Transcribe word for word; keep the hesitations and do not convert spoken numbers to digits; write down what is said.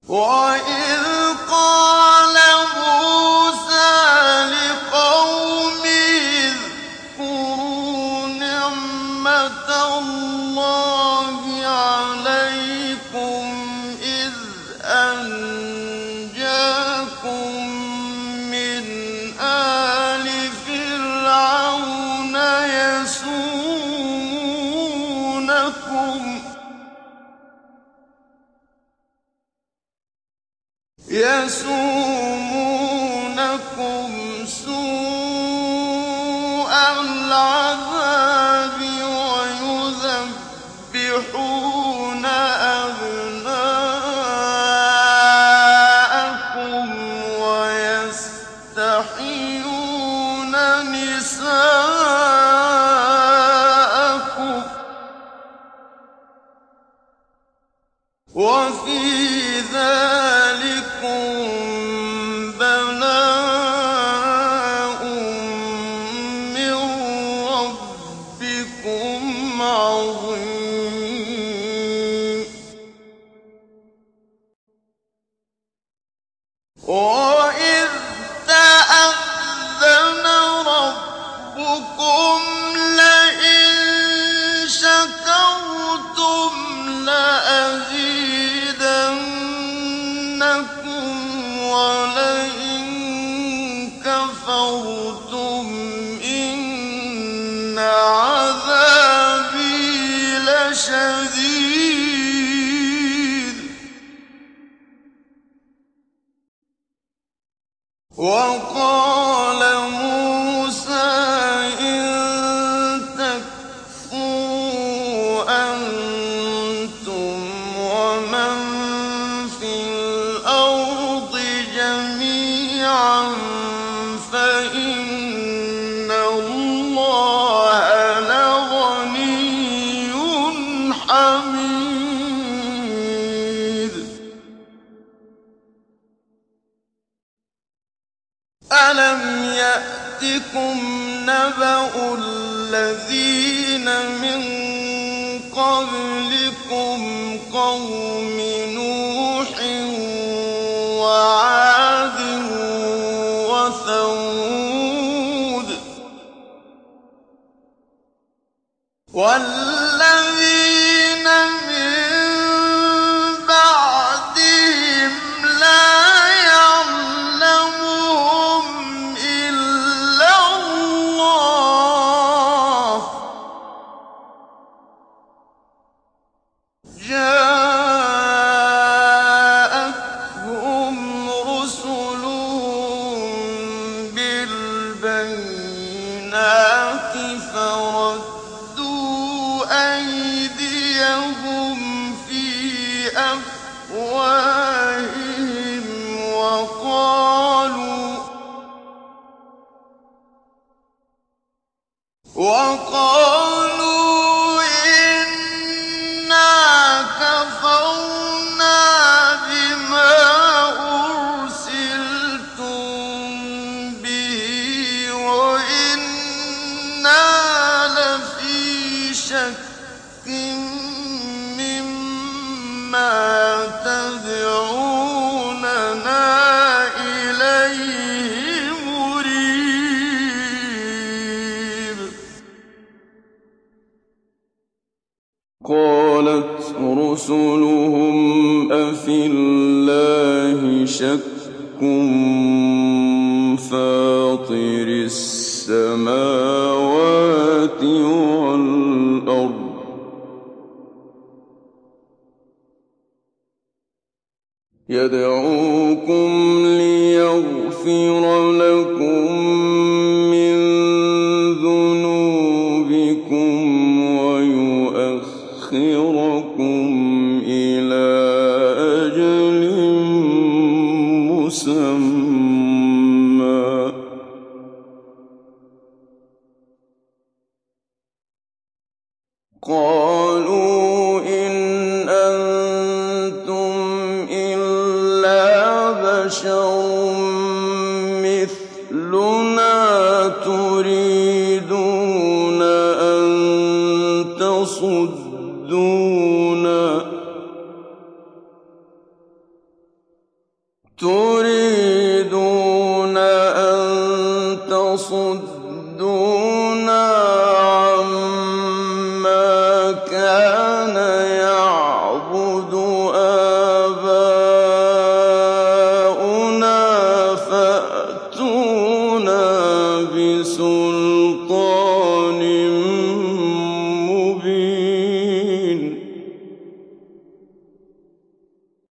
وَإِذْ قَالَ مُوسَىٰ لِقَوْمِهِ اذْكُرُوا نِعْمَةَ اللَّهِ عَلَيْكُمْ إِذْ أَنجَاكُم مِّنْ آلِ فِرْعَوْنَ يَسُومُونَكُمْ سُوءَ الْعَذَابِ وَيُذَبِّحُونَ أَبْنَاءَكُمْ وَيَسْتَحْيُونَ نِسَاءَكُمْ ۚ وَفِي ذَٰلِكُم بَلَاءٌ مِّن رَّبِّكُمْ عَظِيمٌ. وَإِذْ تَأَذَّنَ رَبُّكُمْ لَئِن شَكَرْتُمْ لَأَزِيدَنَّكُمْ وَلَئِن كَفَرْتُمْ إِنَّ عَذَابِي لَشَدِيدٌ. وَقَالَ مُوسَىٰ إِن تَكْفُرُوا أَنتُمْ وَمَن فِي الْأَرْضِ جَمِيعًا فَإِنَّ اللَّهَ لَغَنِيٌّ حَمِيدٌ. أَلَمْ يَأْتِكُمْ نَبَأُ الَّذِينَ مِن قَبْلِكُمْ قَوْمِ نُوحٍ وَعَادٍ وَثَمُودَ وَالَّذِينَ مِن بَعْدِهِمْ لَا يَعْلَمُهُمْ إِلَّا اللَّهُ ۗ جَاءَتْهُمْ رُسُلُهُم بِالْبَيِّنَاتِ فَرَدُّوا أَيْدِيَهُمْ فِي أَفْوَاهِهِمْ وَقَالُوا وَقَالُوا إِنَّا كَفَرْنَا بِمَا أُرْسِلْتُم بِهِ وَإِنَّا لَفِي شَكٍّ مِّمَّا تَدْعُونَنَا إِلَيْهِ مُرِيبٍ. قَالَتْ رُسُلُهُمْ أَفِي اللَّهِ شَكٌّ فَاطِرِ السَّمَاوَاتِ وَالْأَرْضِ يَدْعُوكُمْ لِيَغْفِرَ لَكُم مِّن ذُنُوبِكُمْ وَيُؤَخِّرَكُمْ إِلَىٰ أَجَلٍ مُّسَمًّى ۚ قَالُوا إِنْ أَنتُمْ إِلَّا بَشَرٌ مِّثْلُنَا تُرِيدُونَ أَن تَصُدُّونَا يَصُدُّونَا عَمَّا كَانَ يَعْبُدُ آبَاؤُنَا فَأْتُونَا بِسُلْطَانٍ